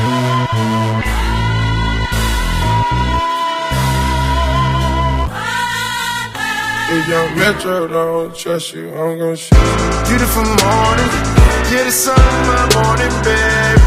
If young Metro don't trust you, I'm gon' shoot you. Beautiful morning, yeah, the sun in my morning, baby.